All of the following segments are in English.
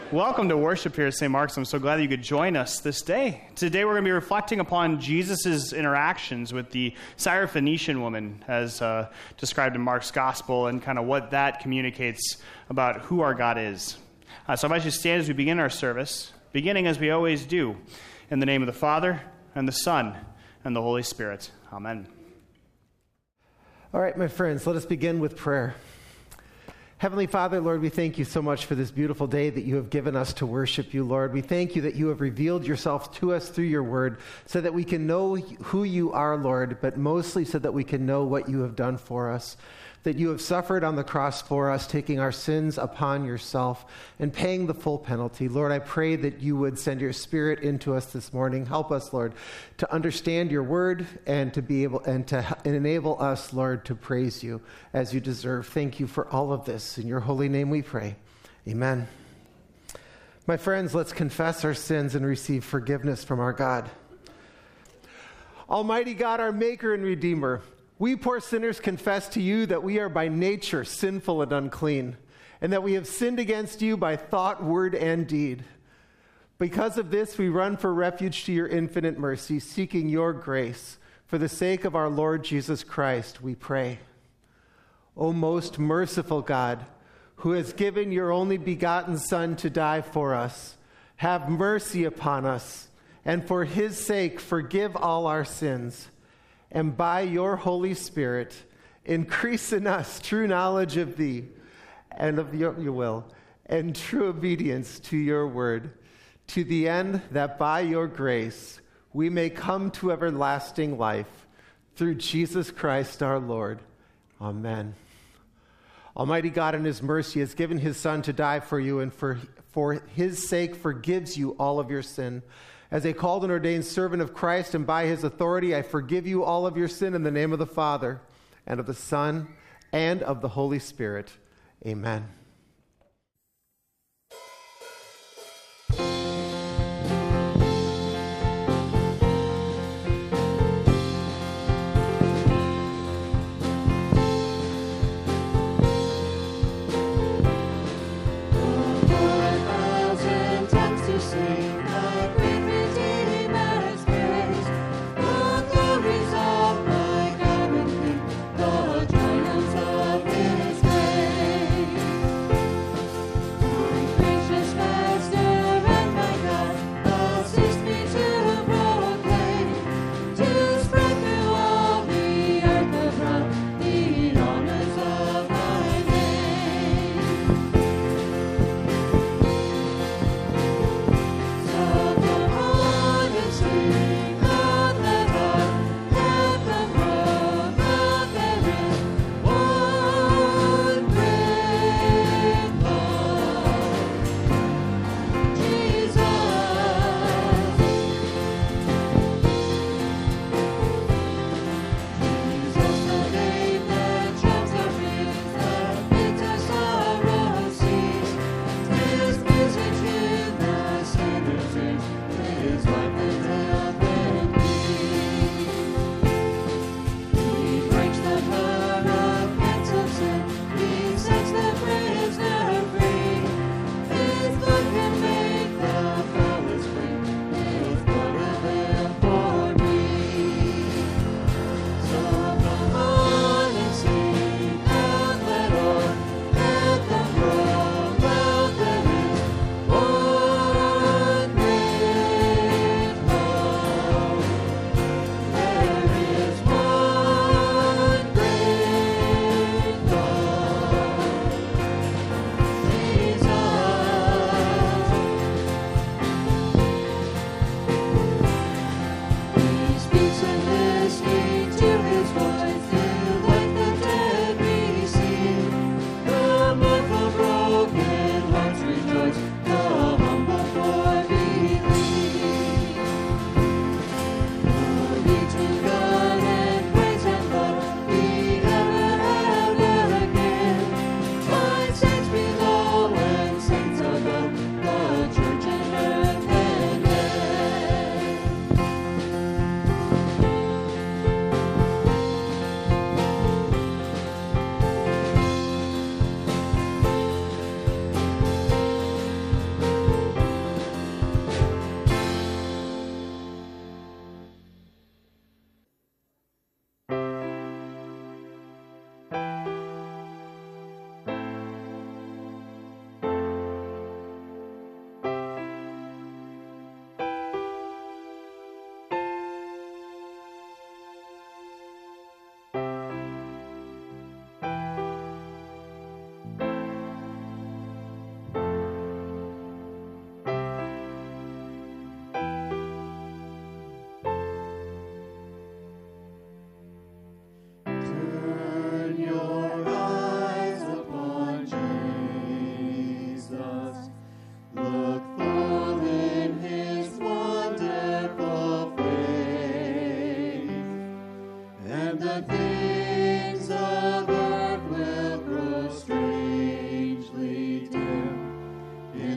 Welcome to worship here at St. Mark's. I'm so glad that you could join us this day. Today we're going to be reflecting upon Jesus' interactions with the Syrophoenician woman as described in Mark's Gospel and kind of what that communicates about who our God is. So I invite you to stand as we begin our service, beginning as we always do, in the name of the Father, and the Son, and the Holy Spirit. Amen. All right, my friends, let us begin with prayer. Heavenly Father, Lord, we thank you so much for this beautiful day that you have given us to worship you, Lord. We thank you that you have revealed yourself to us through your word so that we can know who you are, Lord, but mostly so that we can know what you have done for us, that you have suffered on the cross for us, taking our sins upon yourself and paying the full penalty. Lord, I pray that you would send your Spirit into us this morning. Help us, Lord, to understand your word and to be able and to enable us, Lord, to praise you as you deserve. Thank you for all of this. In your holy name we pray. Amen. My friends, let's confess our sins and receive forgiveness from our God. Almighty God, our Maker and Redeemer, we poor sinners confess to you that we are by nature sinful and unclean, and that we have sinned against you by thought, word, and deed. Because of this, we run for refuge to your infinite mercy, seeking your grace. For the sake of our Lord Jesus Christ, we pray. O most merciful God, who has given your only begotten Son to die for us, have mercy upon us, and for his sake forgive all our sins. And by your Holy Spirit, increase in us true knowledge of thee and of your will, and true obedience to your word, to the end that by your grace we may come to everlasting life, through Jesus Christ our Lord. Amen. Almighty God in his mercy has given his Son to die for you, and for his sake forgives you all of your sin. As a called and ordained servant of Christ, and by his authority, I forgive you all of your sin in the name of the Father, and of the Son, and of the Holy Spirit. Amen.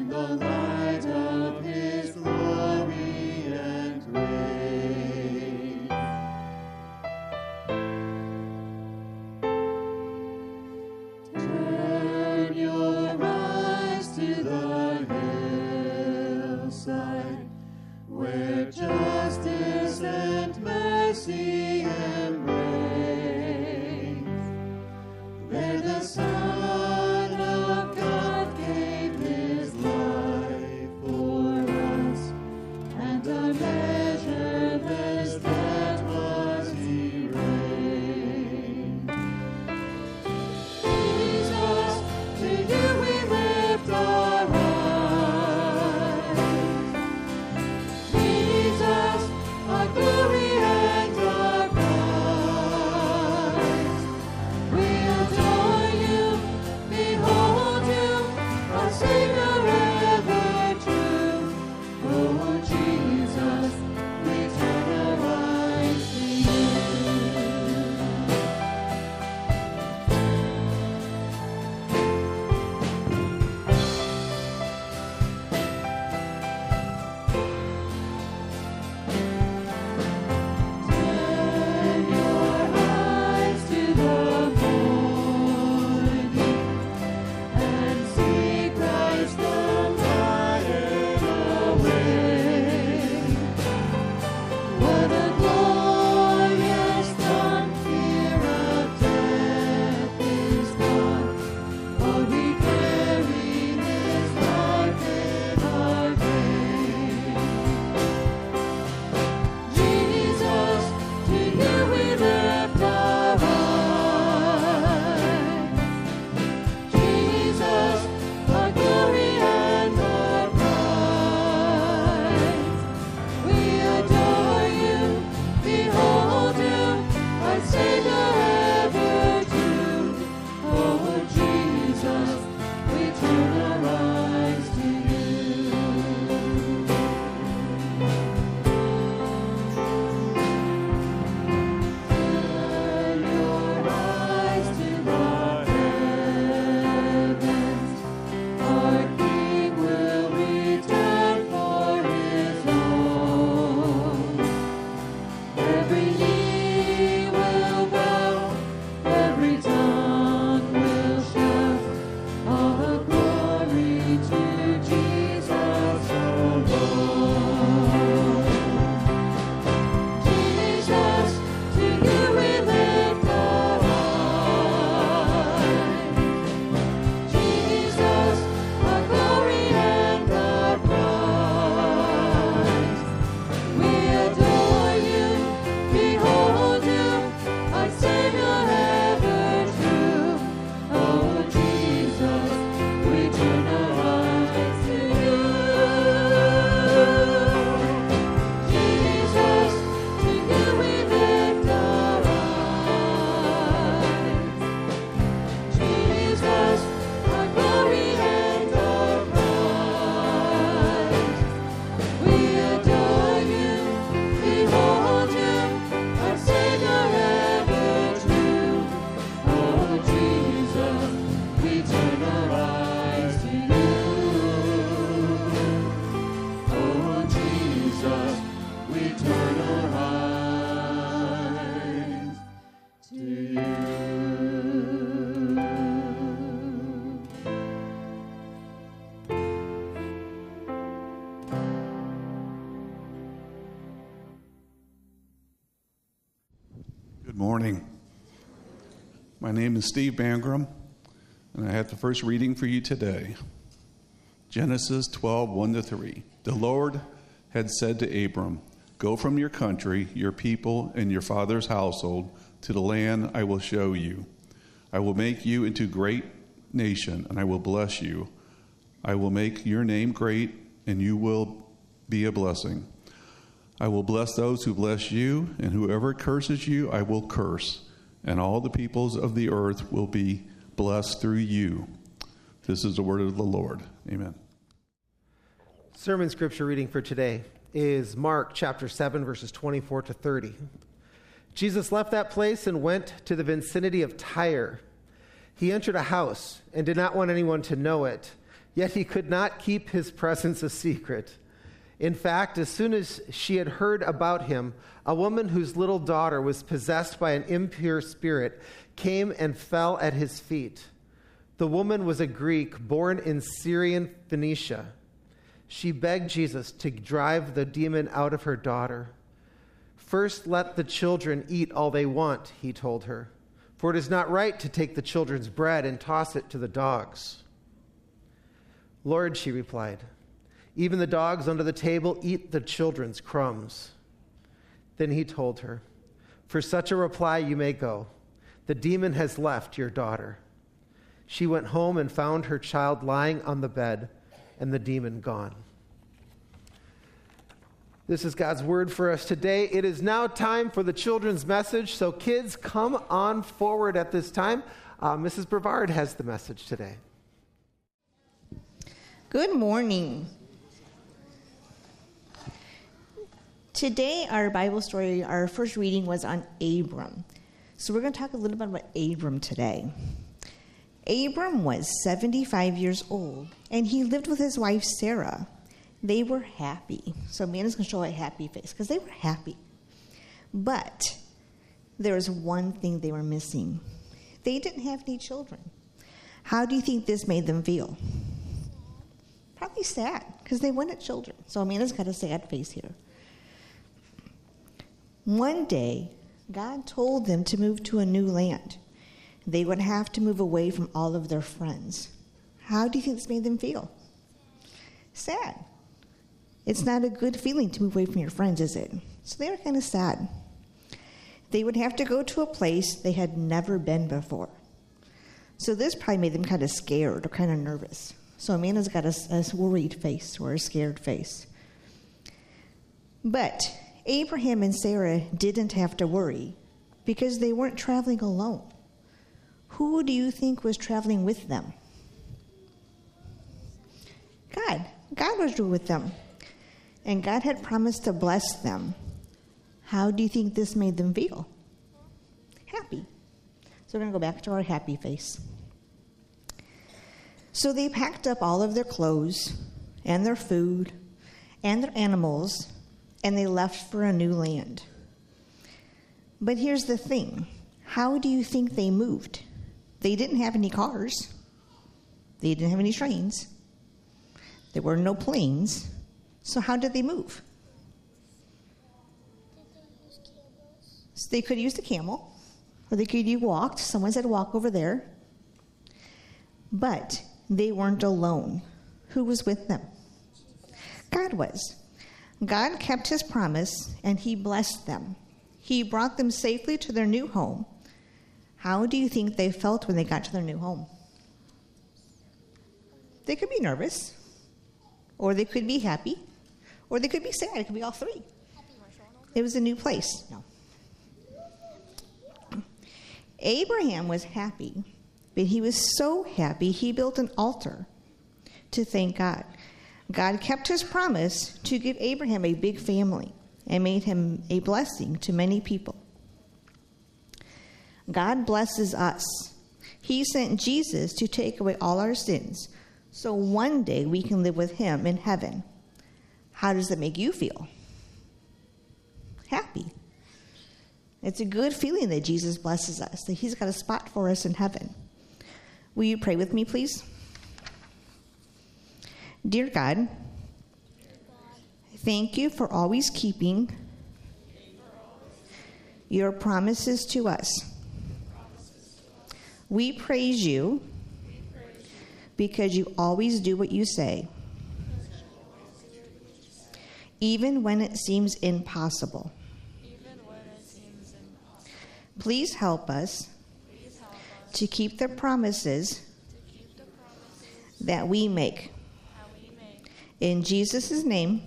and the light of his glory and grace. Turn your eyes to the hillside, where justice and mercy embrace. There the Son of God gave his life for us, and a measureless debt was erased. Jesus, to you we lift our eyes. Jesus, our glory and our prize. We adore you, behold you, our Savior ever true. Oh Jesus, we turn our eyes to you. Turn your eyes to the morning and see Christ the Lion awake. What a glorious dawn! Fear of death is gone, for we carried his life in our veins. Jesus, to you we lift our eyes. Jesus, our glory and our prize. We adore you, behold you, our Savior ever true. Oh Jesus, we turn our eyes to you. Turn your eyes to the heavens. Our King will return for his own. Every knee will bow, every tongue will shout, all glory to Jesus alone. Jesus, to you we lift our eyes. Jesus, our glory and our prize. We adore you, behold you, our Savior ever true. Oh Jesus, we turn our eyes to you. Jesus, to you we lift our eyes. Jesus, our glory and our prize. We adore you, behold you, our Savior ever true. Oh Jesus, we turn our eyes to you. Oh Jesus, we turn our eyes to you. Good morning. My name is Steve Bangram, and I have the first reading for you today. Genesis 12, 1-3. The Lord had said to Abram, "Go from your country, your people, and your father's household to the land I will show you. I will make you into a great nation, and I will bless you. I will make your name great, and you will be a blessing. I will bless those who bless you, and whoever curses you, I will curse. And all the peoples of the earth will be blessed through you." This is the word of the Lord. Amen. Sermon scripture reading for today is Mark chapter 7, verses 24 to 30. Jesus left that place and went to the vicinity of Tyre. He entered a house and did not want anyone to know it, Yet he could not keep his presence a secret. In fact, as soon as she had heard about him, a woman whose little daughter was possessed by an impure spirit came and fell at his feet. The woman was a Greek born in Syrian Phoenicia. She begged Jesus to drive the demon out of her daughter. "First, let the children eat all they want," he told her, "for it is not right to take the children's bread and toss it to the dogs." "Lord," she replied, "even the dogs under the table eat the children's crumbs." Then he told her, "For such a reply you may go. The demon has left your daughter." She went home and found her child lying on the bed and the demon gone. This is God's word for us today. It is now time for the children's message. So kids, come on forward at this time. Mrs. Brevard has the message today. Good morning. Today, our Bible story, our first reading was on Abram. So we're going to talk a little bit about Abram today. Abram was 75 years old, and he lived with his wife, Sarah. They were happy. So Amanda's going to show a happy face, because they were happy. But there was one thing they were missing. They didn't have any children. How do you think this made them feel? Probably sad, because they wanted children. So Amanda's got a sad face here. One day, God told them to move to a new land. They would have to move away from all of their friends. How do you think this made them feel? Sad. It's not a good feeling to move away from your friends, is it? So they were kind of sad. They would have to go to a place they had never been before. So this probably made them kind of scared or kind of nervous. So Amanda's got a worried face or a scared face. But Abraham and Sarah didn't have to worry because they weren't traveling alone. Who do you think was traveling with them? God. God was with them. And God had promised to bless them. How do you think this made them feel? Happy. So we're going to go back to our happy face. So they packed up all of their clothes and their food and their animals, and they left for a new land. But here's the thing. How do you think they moved? They didn't have any cars. They didn't have any trains. There were no planes. So how did they move? So they could use the camel, or they could have walked. Someone said walk over there. But they weren't alone. Who was with them? God was. God kept his promise, and he blessed them. He brought them safely to their new home. How do you think they felt when they got to their new home? They could be nervous, or they could be happy, or they could be sad. It could be all three. It was a new place. No. Abraham was happy, but he was so happy he built an altar to thank God. God kept his promise to give Abraham a big family and made him a blessing to many people. God blesses us. He sent Jesus to take away all our sins, so one day we can live with him in heaven. How does that make you feel? Happy. It's a good feeling that Jesus blesses us, that he's got a spot for us in heaven. Will you pray with me, please? Dear God, thank you for always keeping your promises to us. We praise you because you always do what you say, even when it seems impossible. Please help us to keep the promises that we make. In Jesus' name,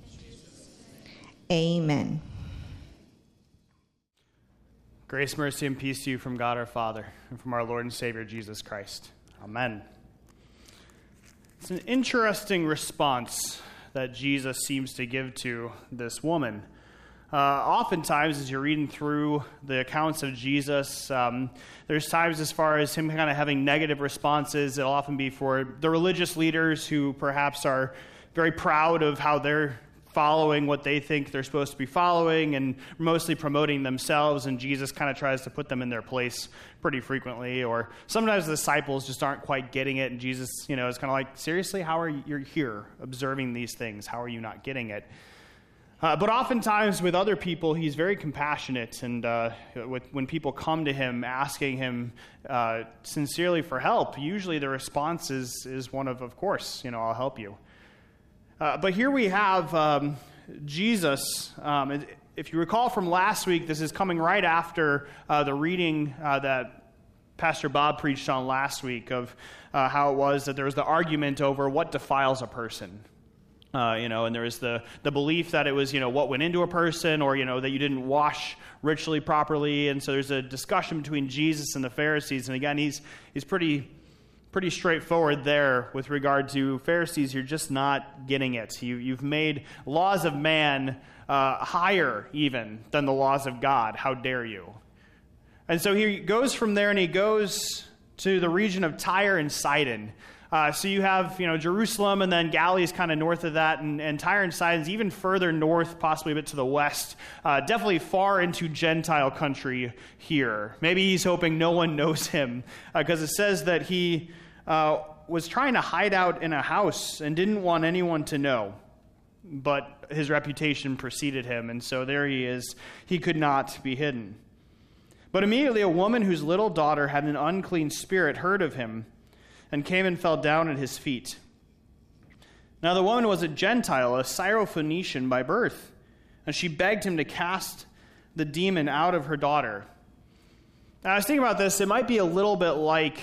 amen. Grace, mercy, and peace to you from God our Father and from our Lord and Savior Jesus Christ. Amen. It's an interesting response that Jesus seems to give to this woman. Oftentimes, as you're reading through the accounts of Jesus, there's times as far as him kind of having negative responses. It'll often be for the religious leaders who perhaps are very proud of how they're following what they think they're supposed to be following and mostly promoting themselves, and Jesus kind of tries to put them in their place pretty frequently. Or sometimes the disciples just aren't quite getting it, and Jesus, is kind of like, seriously, how are you here observing these things? How are you not getting it? But oftentimes with other people, he's very compassionate, and when people come to him asking him sincerely for help, usually the response is one of course, I'll help you. But here we have Jesus. If you recall from last week, this is coming right after the reading that Pastor Bob preached on last week of how it was that there was the argument over what defiles a person. And there was the belief that it was, what went into a person, or, that you didn't wash ritually properly. And so there's a discussion between Jesus and the Pharisees. And again, he's pretty straightforward there with regard to Pharisees. You're just not getting it. You've made laws of man higher even than the laws of God. How dare you? And so he goes from there and he goes to the region of Tyre and Sidon. So you have, Jerusalem, and then Galilee is kind of north of that, and Tyre and Sidon is even further north, possibly a bit to the west, definitely far into Gentile country here. Maybe he's hoping no one knows him, because it says that he was trying to hide out in a house and didn't want anyone to know, but his reputation preceded him, and so there he is. He could not be hidden. But immediately a woman whose little daughter had an unclean spirit heard of him, and came and fell down at his feet. Now the woman was a Gentile, a Syrophoenician by birth, and she begged him to cast the demon out of her daughter. Now I was thinking about this. It might be a little bit like,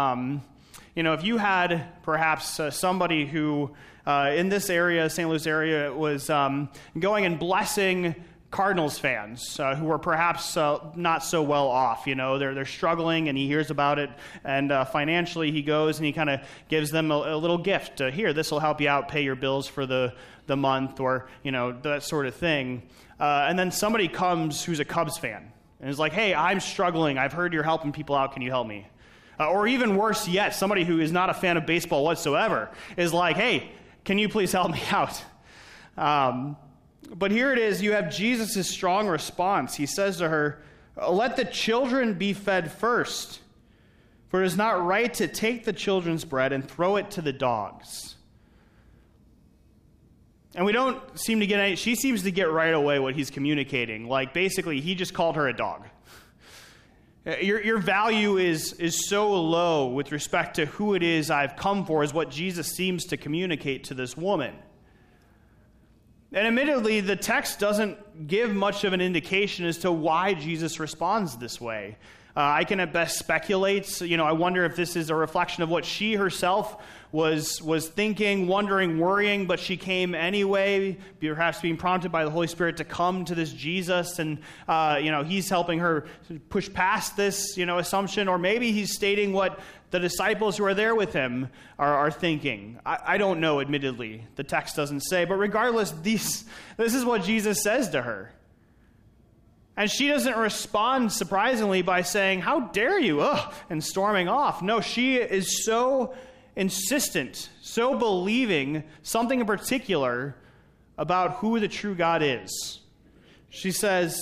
if you had perhaps somebody who, in this area, St. Louis area, was going and blessing Cardinals fans who were perhaps not so well off. They're struggling, and he hears about it, and financially he goes and he kind of gives them a little gift. Here, this will help you out, pay your bills for the month, or that sort of thing. And then somebody comes who's a Cubs fan and is like, hey, I'm struggling. I've heard you're helping people out. Can you help me? Or even worse yet, somebody who is not a fan of baseball whatsoever is like, hey, can you please help me out? But here it is, you have Jesus' strong response. He says to her, let the children be fed first, for it is not right to take the children's bread and throw it to the dogs. And we don't seem to get any, she seems to get right away what he's communicating. Like, basically, he just called her a dog. Your value is so low with respect to who it is I've come for, is what Jesus seems to communicate to this woman. And admittedly, the text doesn't give much of an indication as to why Jesus responds this way. I can at best speculate. I wonder if this is a reflection of what she herself was thinking, wondering, worrying, but she came anyway, perhaps being prompted by the Holy Spirit to come to this Jesus, and he's helping her push past this assumption, or maybe he's stating what the disciples who are there with him are thinking. I don't know, admittedly. The text doesn't say, but regardless, this is what Jesus says to her. And she doesn't respond, surprisingly, by saying, how dare you, and storming off. No, she is so insistent, so believing something in particular about who the true God is. She says,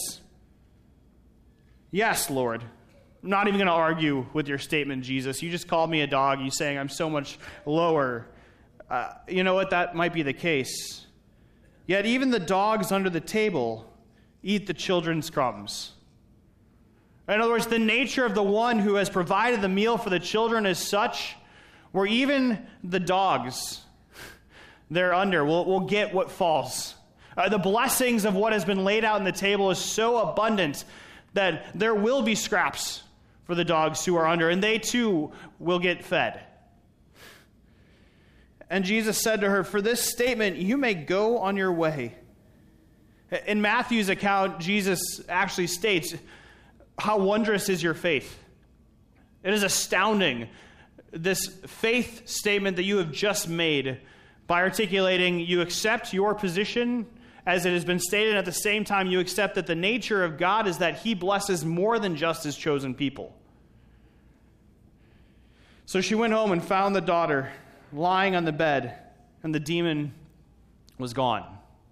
yes, Lord. I'm not even going to argue with your statement, Jesus. You just called me a dog. You saying I'm so much lower. You know what? That might be the case. Yet even the dogs under the table eat the children's crumbs. In other words, the nature of the one who has provided the meal for the children is such where even the dogs they're under will get what falls. The blessings of what has been laid out on the table is so abundant that there will be scraps for the dogs who are under, and they too will get fed. And Jesus said to her, for this statement, you may go on your way. In Matthew's account, Jesus actually states, how wondrous is your faith? It is astounding, this faith statement that you have just made by articulating you accept your position as it has been stated. At the same time, you accept that the nature of God is that he blesses more than just his chosen people. So she went home and found the daughter lying on the bed, and the demon was gone.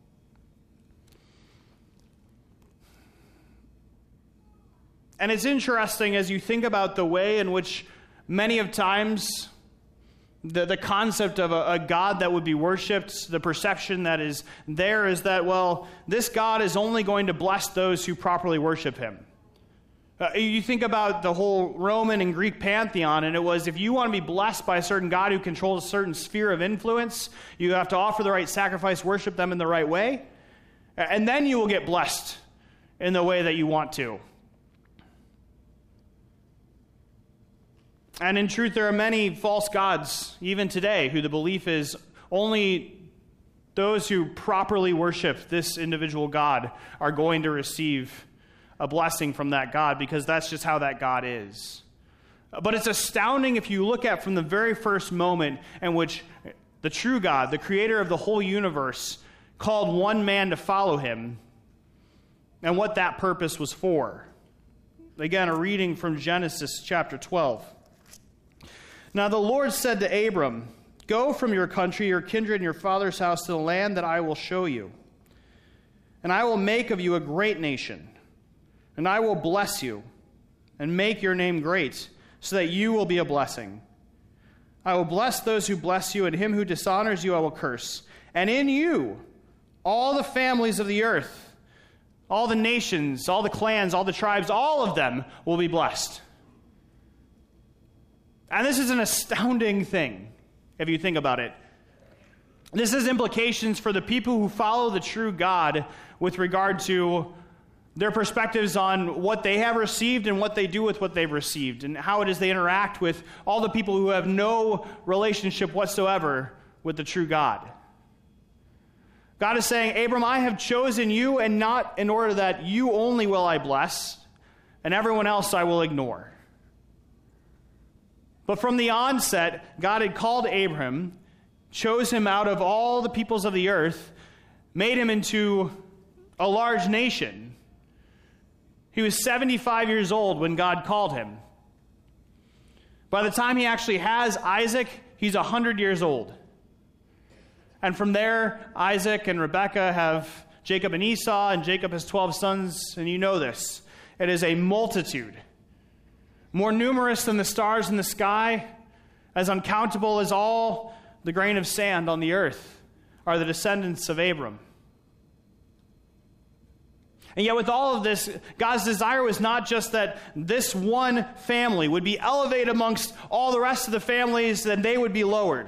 And it's interesting as you think about the way in which many of times the concept of a God that would be worshipped, the perception that is there is that, well, this God is only going to bless those who properly worship him. You think about the whole Roman and Greek pantheon, and it was, if you want to be blessed by a certain God who controls a certain sphere of influence, you have to offer the right sacrifice, worship them in the right way, and then you will get blessed in the way that you want to. And in truth, there are many false gods, even today, who the belief is only those who properly worship this individual God are going to receive a blessing from that God, because that's just how that God is. But it's astounding if you look at from the very first moment in which the true God, the creator of the whole universe, called one man to follow him, and what that purpose was for. Again, a reading from Genesis chapter 12. Now the Lord said to Abram, "Go from your country, your kindred, and your father's house to the land that I will show you. And I will make of you a great nation. And I will bless you and make your name great, so that you will be a blessing. I will bless those who bless you, and him who dishonors you I will curse. And in you all the families of the earth, all the nations, all the clans, all the tribes, all of them will be blessed." And this is an astounding thing, if you think about it. This has implications for the people who follow the true God with regard to their perspectives on what they have received and what they do with what they've received, and how it is they interact with all the people who have no relationship whatsoever with the true God. God is saying, Abram, I have chosen you, and not in order that you only will I bless, and everyone else I will ignore. But from the onset, God had called Abram, chose him out of all the peoples of the earth, made him into a large nation. He was 75 years old when God called him. By the time he actually has Isaac, he's 100 years old. And from there, Isaac and Rebekah have Jacob and Esau, and Jacob has 12 sons, and you know this. It is a multitude. More numerous than the stars in the sky, as uncountable as all the grain of sand on the earth, are the descendants of Abram. And yet with all of this, God's desire was not just that this one family would be elevated amongst all the rest of the families, and they would be lowered.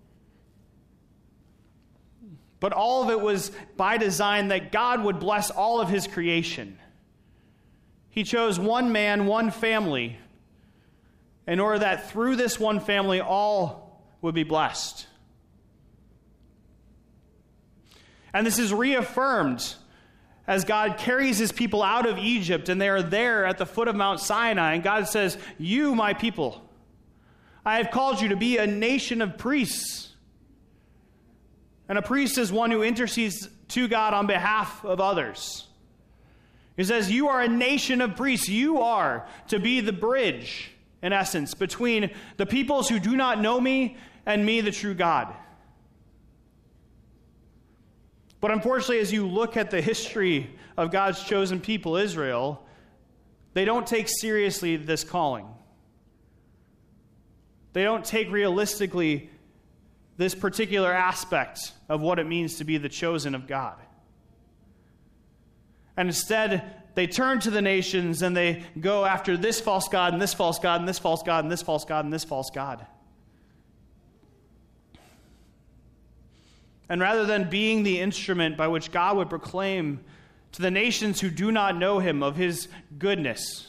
But all of it was by design that God would bless all of his creation. He chose one man, one family, in order that through this one family, all would be blessed. And this is reaffirmed as God carries his people out of Egypt, and they are there at the foot of Mount Sinai, and God says, "You, my people, I have called you to be a nation of priests." And a priest is one who intercedes to God on behalf of others. He says, you are a nation of priests. You are to be the bridge, in essence, between the peoples who do not know me and me, the true God. But unfortunately, as you look at the history of God's chosen people, Israel, they don't take seriously this calling. They don't take realistically this particular aspect of what it means to be the chosen of God. And instead, they turn to the nations and they go after this false god and this false god and this false god and this false god and this false god. And rather than being the instrument by which God would proclaim to the nations who do not know him of his goodness,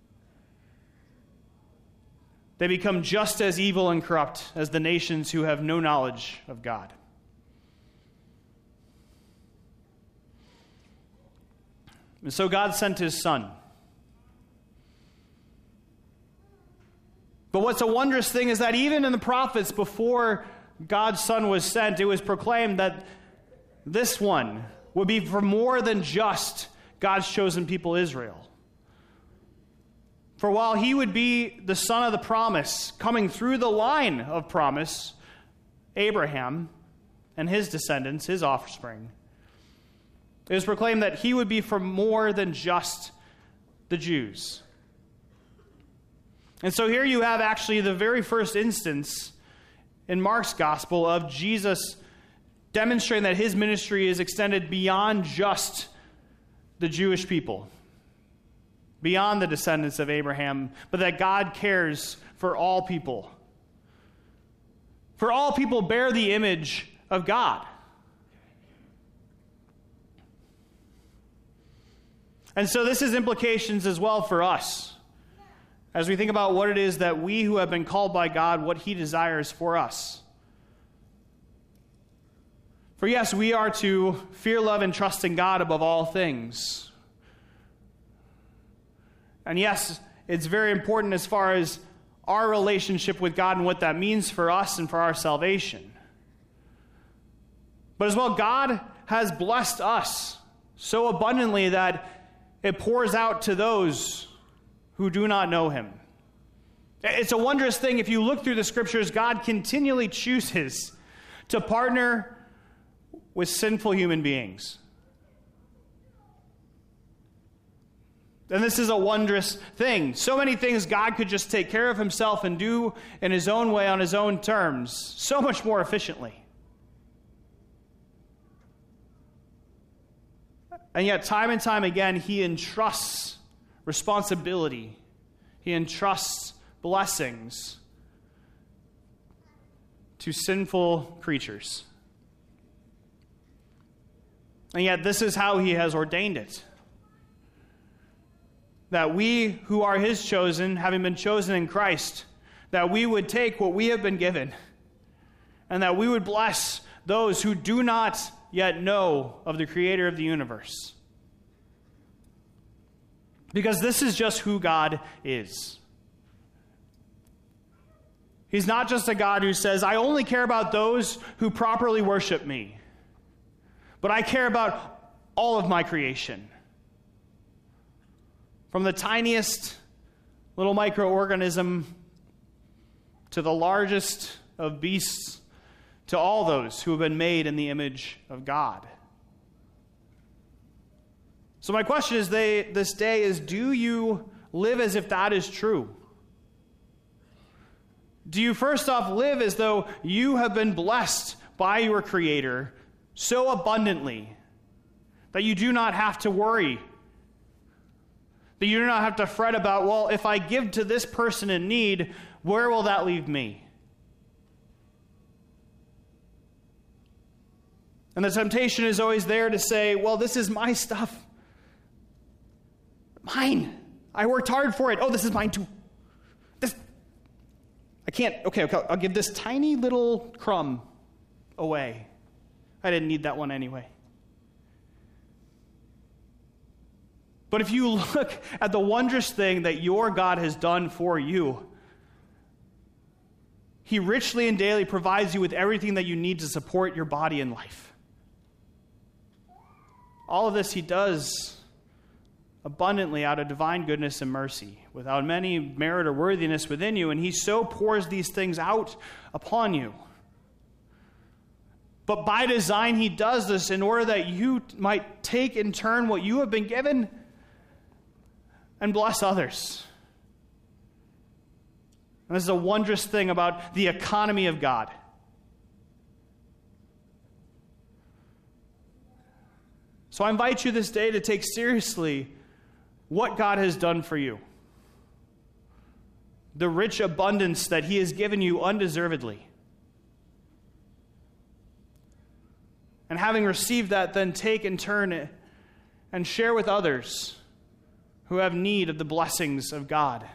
they become just as evil and corrupt as the nations who have no knowledge of God. And so God sent his Son. But what's a wondrous thing is that even in the prophets, before God's Son was sent, it was proclaimed that this one would be for more than just God's chosen people, Israel. For while he would be the son of the promise, coming through the line of promise, Abraham and his descendants, his offspring, it was proclaimed that he would be for more than just the Jews. And so here you have actually the very first instance in Mark's gospel of Jesus demonstrating that his ministry is extended beyond just the Jewish people, beyond the descendants of Abraham, but that God cares for all people. For all people bear the image of God. And so this has implications as well for us, as we think about what it is that we who have been called by God, what he desires for us. For yes, we are to fear, love, and trust in God above all things. And yes, it's very important as far as our relationship with God and what that means for us and for our salvation. But as well, God has blessed us so abundantly that it pours out to those who do not know him. It's a wondrous thing. If you look through the scriptures, God continually chooses to partner with sinful human beings. And this is a wondrous thing. So many things God could just take care of himself and do in his own way, on his own terms, so much more efficiently. And yet, time and time again, he entrusts responsibility. He entrusts blessings to sinful creatures. And yet, this is how he has ordained it. That we who are his chosen, having been chosen in Christ, that we would take what we have been given, and that we would bless those who do not yet know of the creator of the universe. Because this is just who God is. He's not just a God who says, I only care about those who properly worship me, but I care about all of my creation. From the tiniest little microorganism to the largest of beasts, to all those who have been made in the image of God. So my question is this day is, do you live as if that is true? Do you first off live as though you have been blessed by your Creator so abundantly that you do not have to worry, that you do not have to fret about, well, if I give to this person in need, where will that leave me? And the temptation is always there to say, well, this is my stuff. Mine. I worked hard for it. Oh, this is mine too. I can't. Okay, I'll give this tiny little crumb away. I didn't need that one anyway. But if you look at the wondrous thing that your God has done for you, he richly and daily provides you with everything that you need to support your body and life. All of this he does abundantly out of divine goodness and mercy, without any merit or worthiness within you, and he so pours these things out upon you. But by design, he does this in order that you might take in turn what you have been given and bless others. And this is a wondrous thing about the economy of God. So I invite you this day to take seriously what God has done for you. The rich abundance that he has given you undeservedly. And having received that, then take in turn and share with others who have need of the blessings of God.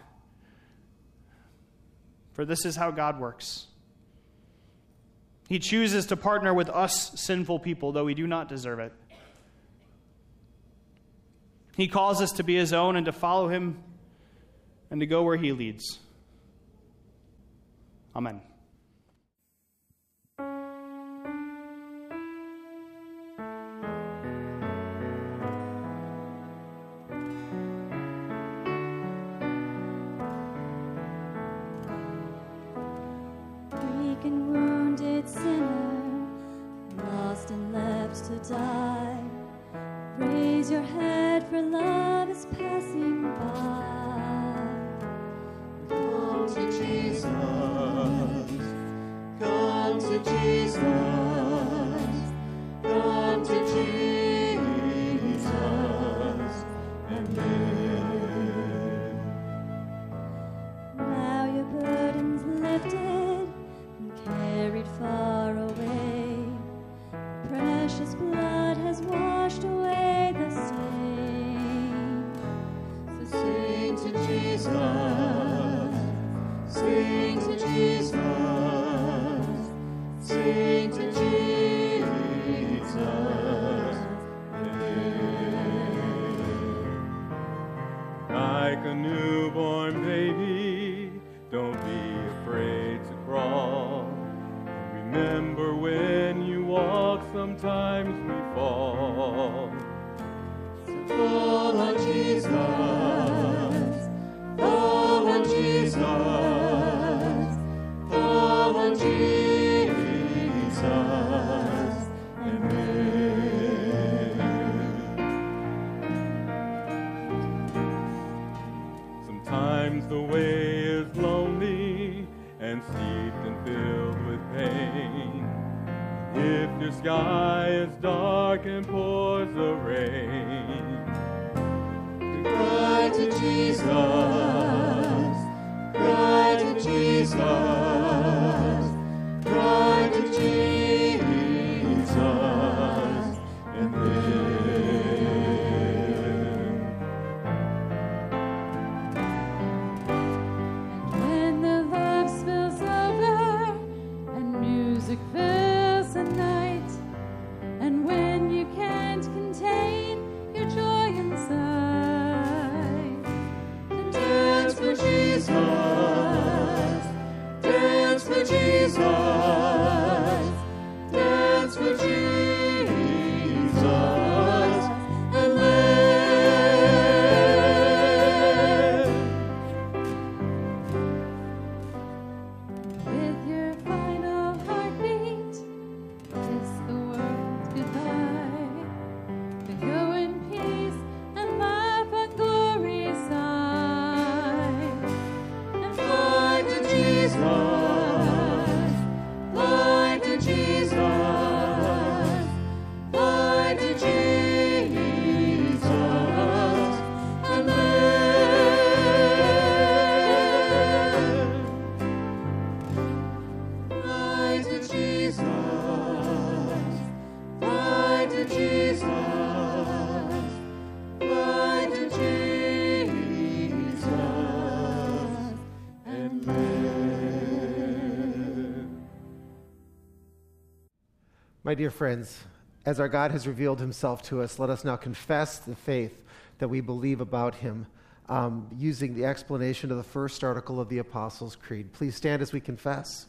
For this is how God works. He chooses to partner with us sinful people, though we do not deserve it. He calls us to be his own and to follow him and to go where he leads. Amen. to die. Raise your head, for love is passing by. Come to Jesus. Come to Jesus. Come to Jesus and live. Now your burden's lifted and carried far away. Precious blood has washed away the stain. So sing to Jesus. Sing to Jesus. Sing to Jesus. Like a newborn baby, don't be afraid to crawl. Remember when you walk, sometimes we fall. So fall on Jesus. Fall on Jesus. Fall on Jesus and live. Sometimes the way is lonely and steeped and filled with pain. If your sky is dark and pours the rain, Cry to Jesus. Cry to Jesus. Cry to Jesus and live. When the love spills over and music fills the night, and when you can't contain your joy inside, then dance for Jesus. Dance for Jesus. Dance for Jesus and live. With your final heartbeat, kiss the world goodbye. Then go in peace and laugh on glory's side. And fly to Jesus. Fly to Jesus. Fly to Jesus and live. Fly to Jesus. Fly to Jesus. Fly to Jesus and live. My dear friends, as our God has revealed himself to us, let us now confess the faith that we believe about him using the explanation of the first article of the Apostles' Creed. Please stand as we confess.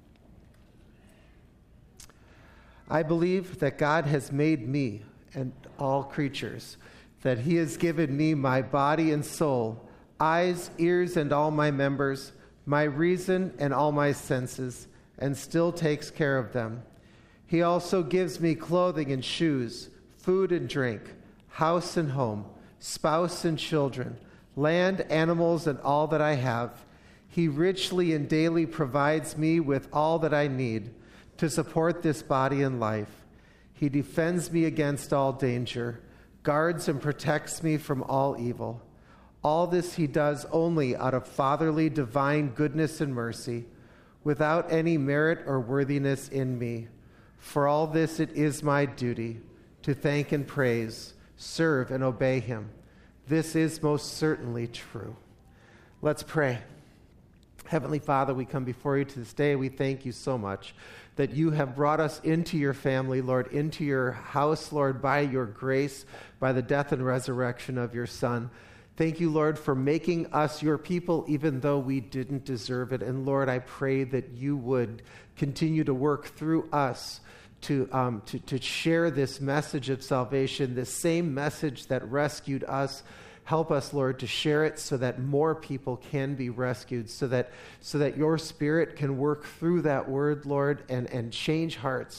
I believe that God has made me and all creatures, that he has given me my body and soul, eyes, ears, and all my members, my reason and all my senses, and still takes care of them. He also gives me clothing and shoes, food and drink, house and home, spouse and children, land, animals, and all that I have. He richly and daily provides me with all that I need to support this body and life. He defends me against all danger, guards and protects me from all evil. All this he does only out of fatherly divine goodness and mercy, without any merit or worthiness in me. For all this it is my duty to thank and praise, serve and obey him. This is most certainly true. Let's pray. Heavenly Father, we come before you to this day. We thank you so much that you have brought us into your family, Lord, into your house, Lord, by your grace, by the death and resurrection of your Son. Thank you, Lord, for making us your people, even though we didn't deserve it. And Lord, I pray that you would continue to work through us to share this message of salvation, this same message that rescued us. Help us, Lord, to share it so that more people can be rescued, so that your Spirit can work through that word, Lord, and change hearts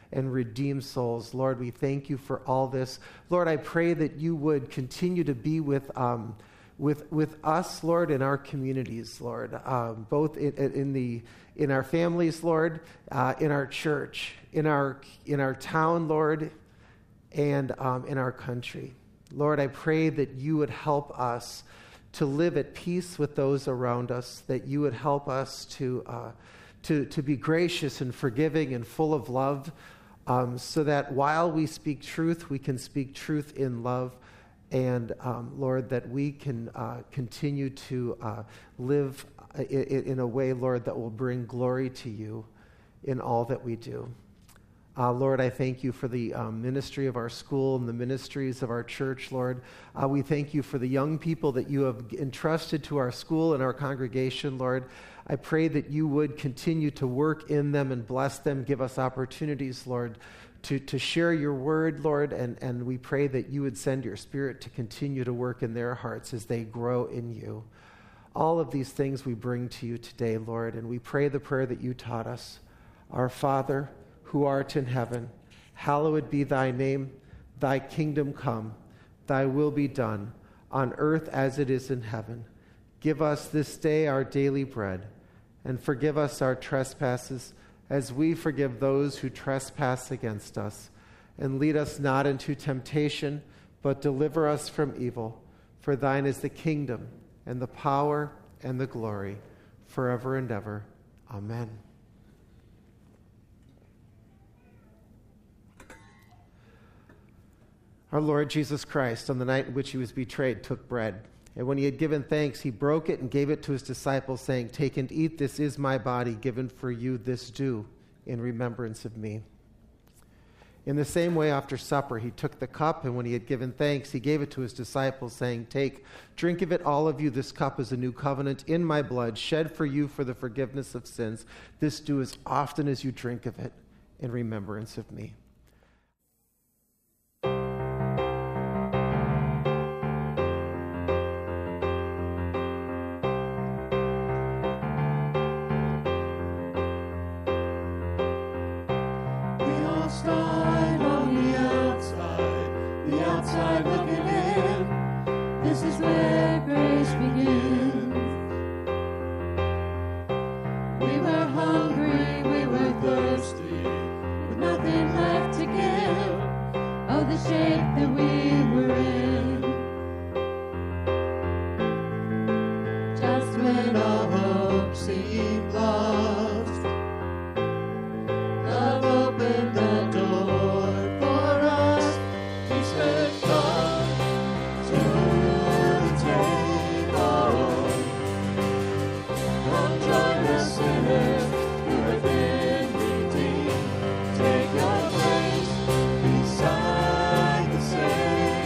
and redeem souls. Lord, we thank you for all this. Lord, I pray that you would continue to be with us, Lord, in our communities, Lord, both in our families, Lord, in our church, in our town, Lord, and in our country. Lord, I pray that you would help us to live at peace with those around us, that you would help us to be gracious and forgiving and full of love, so that while we speak truth, we can speak truth in love. And Lord, that we can continue to live in a way, Lord, that will bring glory to you in all that we do. Lord, I thank you for the ministry of our school and the ministries of our church, Lord. We thank you for the young people that you have entrusted to our school and our congregation, Lord. I pray that you would continue to work in them and bless them, give us opportunities, Lord, to share your word, Lord, and we pray that you would send your Spirit to continue to work in their hearts as they grow in you. All of these things we bring to you today, Lord, and we pray the prayer that you taught us. Our Father, who art in heaven, hallowed be thy name. Thy kingdom come, thy will be done, on earth as it is in heaven. Give us this day our daily bread, and forgive us our trespasses, as we forgive those who trespass against us. And lead us not into temptation, but deliver us from evil. For thine is the kingdom, and the power, and the glory, forever and ever. Amen. Our Lord Jesus Christ, on the night in which he was betrayed, took bread. And when he had given thanks, he broke it and gave it to his disciples, saying, "Take and eat, this is my body given for you. This do in remembrance of me." In the same way, after supper, he took the cup, and when he had given thanks, he gave it to his disciples, saying, "Take, drink of it, all of you. This cup is a new covenant in my blood, shed for you for the forgiveness of sins. This do as often as you drink of it in remembrance of me." Outside looking in, this is where grace begins. We were hungry, we were thirsty, with nothing left to give of the shape that we were in. Just when our hope seemed lost, love opened the door for us. He said, "Come to the table. Come join the sinners who have been redeemed. Take your place beside the Savior.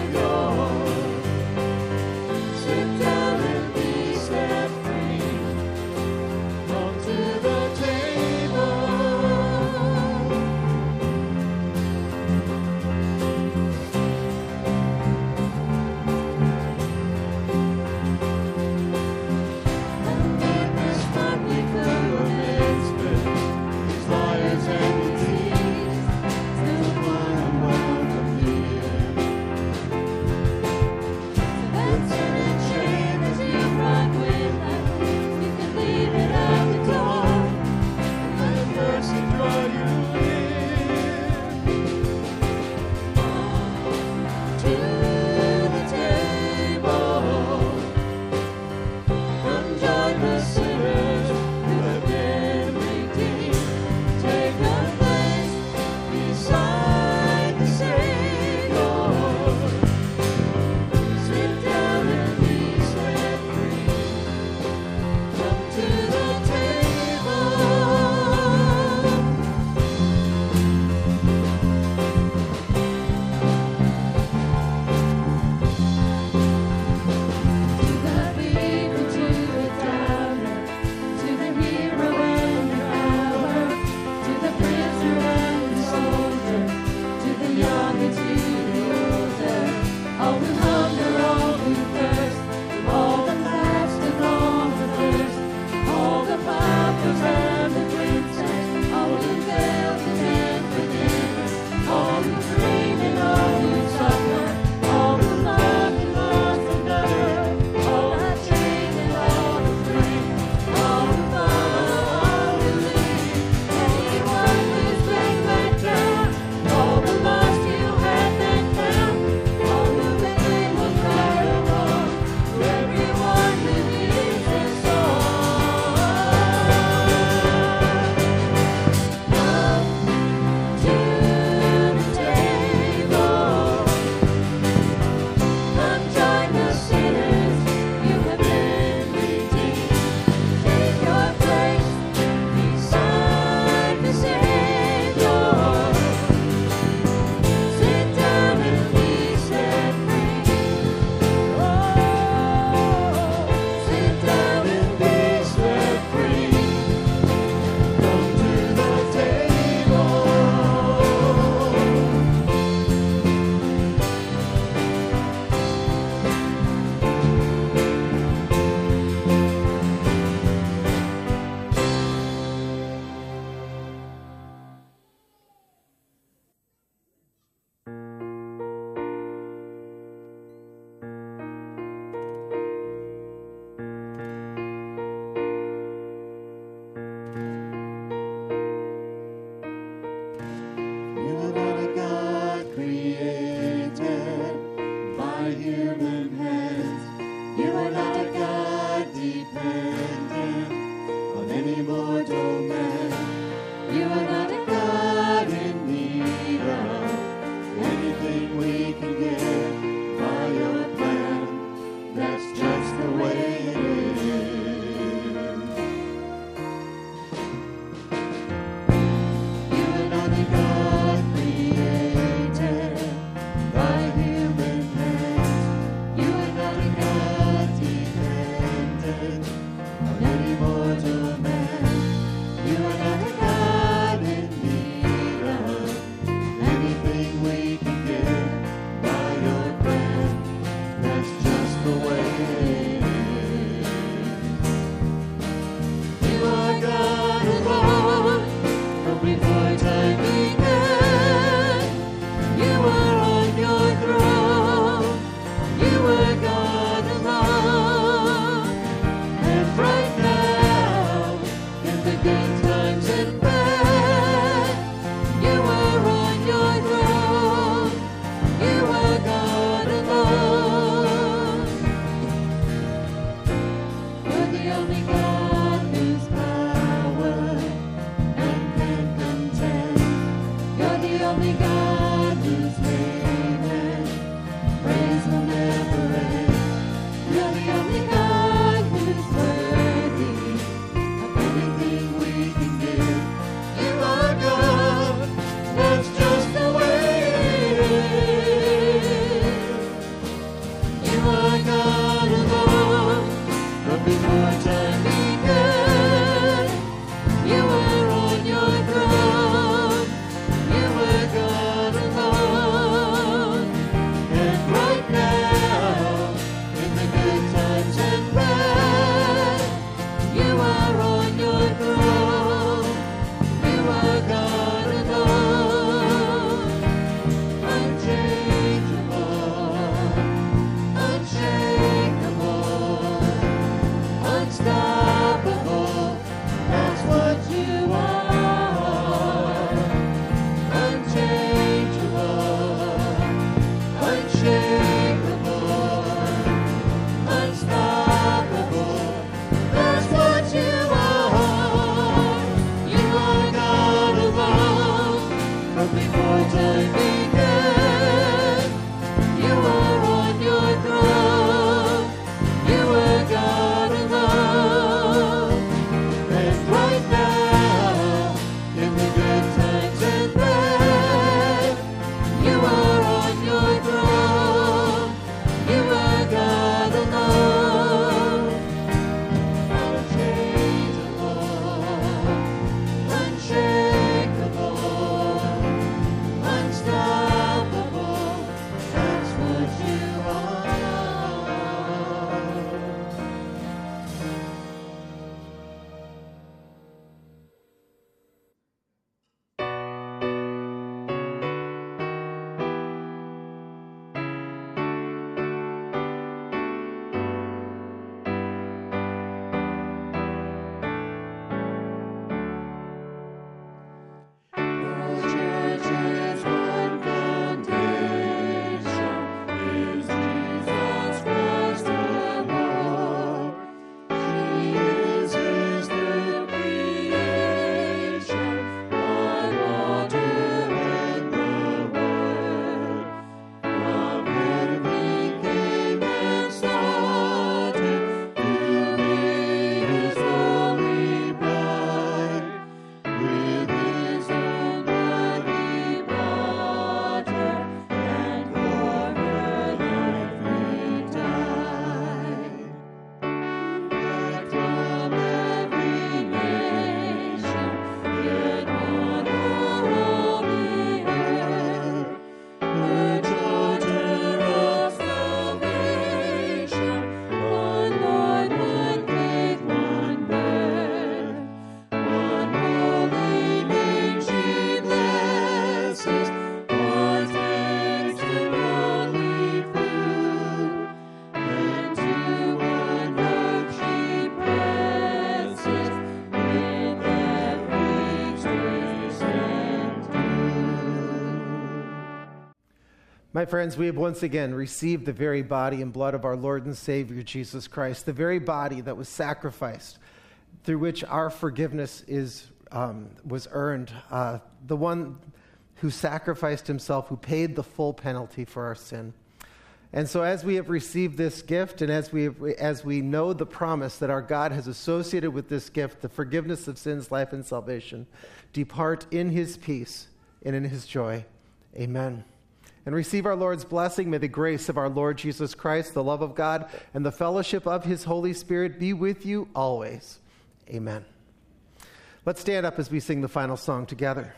My friends, we have once again received the very body and blood of our Lord and Savior, Jesus Christ, the very body that was sacrificed, through which our forgiveness was earned, the one who sacrificed himself, who paid the full penalty for our sin. And so as we have received this gift, and as we know the promise that our God has associated with this gift, the forgiveness of sins, life, and salvation, depart in his peace and in his joy. Amen. And receive our Lord's blessing. May the grace of our Lord Jesus Christ, the love of God, and the fellowship of his Holy Spirit be with you always. Amen. Let's stand up as we sing the final song together.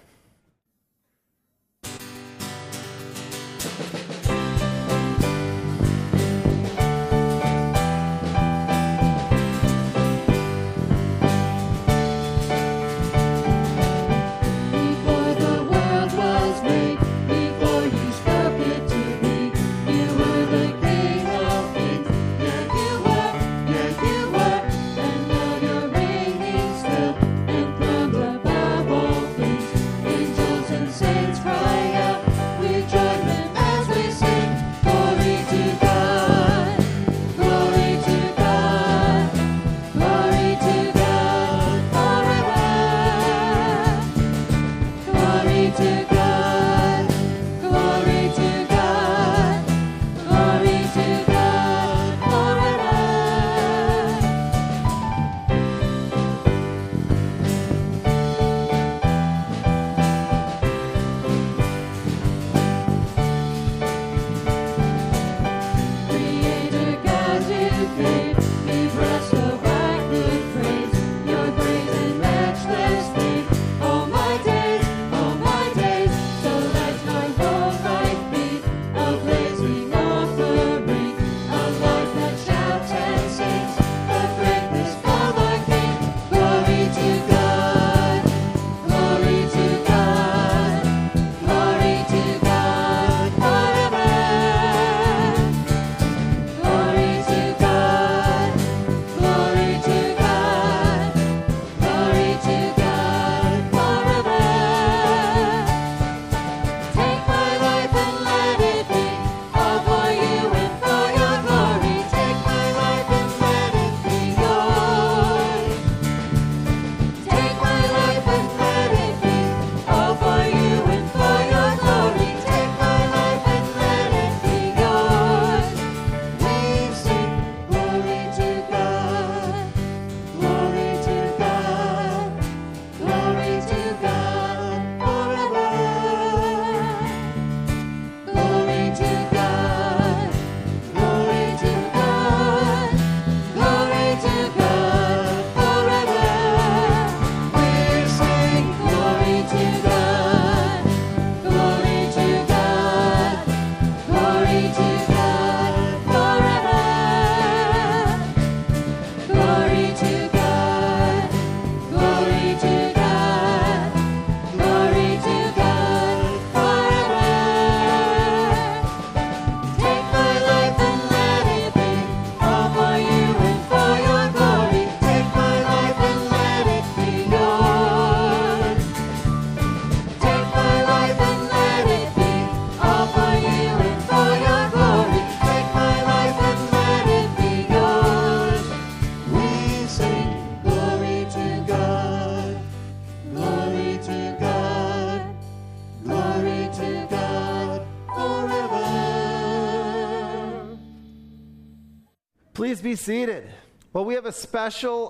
Please be seated. Well, we have a special,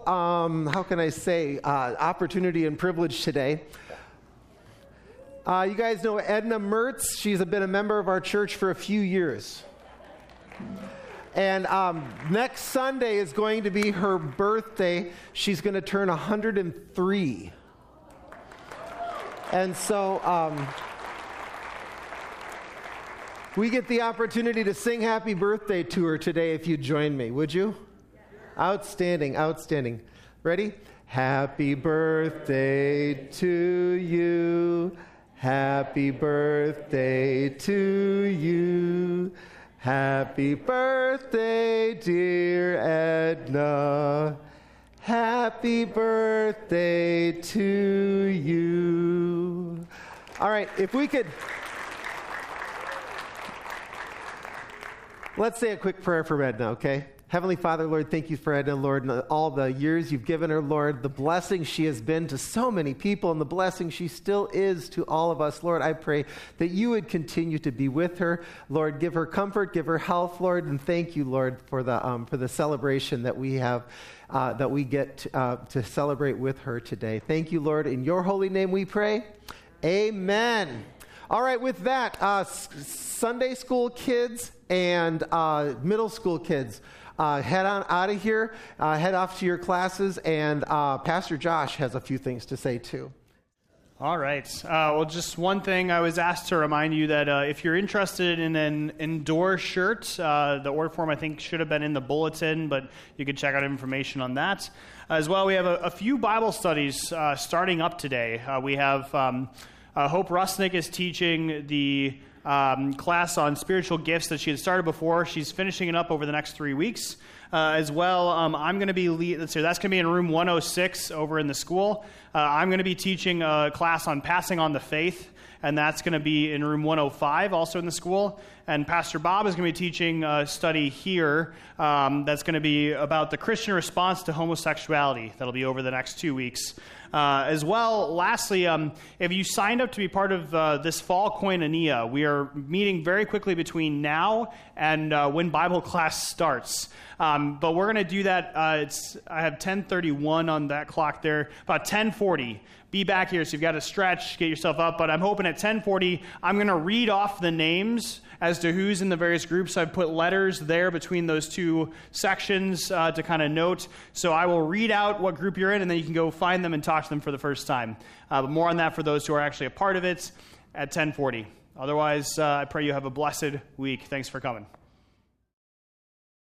opportunity and privilege today. You guys know Edna Mertz. She's been a member of our church for a few years. And next Sunday is going to be her birthday. She's going to turn 103. And so we get the opportunity to sing happy birthday to her today if you join me. Would you? Outstanding, outstanding. Ready? Happy birthday to you. Happy birthday to you. Happy birthday, dear Edna. Happy birthday to you. All right, if we could Let's say a quick prayer for Edna, okay? Heavenly Father, Lord, thank you for Edna, Lord, and all the years you've given her, Lord, the blessing she has been to so many people and the blessing she still is to all of us. Lord, I pray that you would continue to be with her. Lord, give her comfort, give her health, Lord, and thank you, Lord, for the celebration that we have, that we get to celebrate with her today. Thank you, Lord. In your holy name we pray. Amen. All right, with that, Sunday school kids and middle school kids, head on out of here, head off to your classes, and Pastor Josh has a few things to say too. All right. Well, just one thing I was asked to remind you that if you're interested in an Endure shirt, the order form I think should have been in the bulletin, but you can check out information on that. As well, we have a few Bible studies starting up today. We have Hope Rusnick is teaching the class on spiritual gifts that she had started before. She's finishing it up over the next 3 weeks. As well, I'm going to be that's going to be in room 106 over in the school. I'm going to be teaching a class on passing on the faith, and that's going to be in room 105, also in the school. And Pastor Bob is going to be teaching a study here that's going to be about the Christian response to homosexuality. That'll be over the next 2 weeks. As well, lastly, if you signed up to be part of this fall koinonia, we are meeting very quickly between now and when Bible class starts. But we're going to do that. I have 10:31 on that clock there. About 10:40. Be back here, so you've got to stretch, get yourself up. But I'm hoping at 10:40, I'm going to read off the names as to who's in the various groups. I've put letters there between those two sections to kind of note. So I will read out what group you're in, and then you can go find them and talk to them for the first time. But more on that for those who are actually a part of it at 10:40. Otherwise, I pray you have a blessed week. Thanks for coming.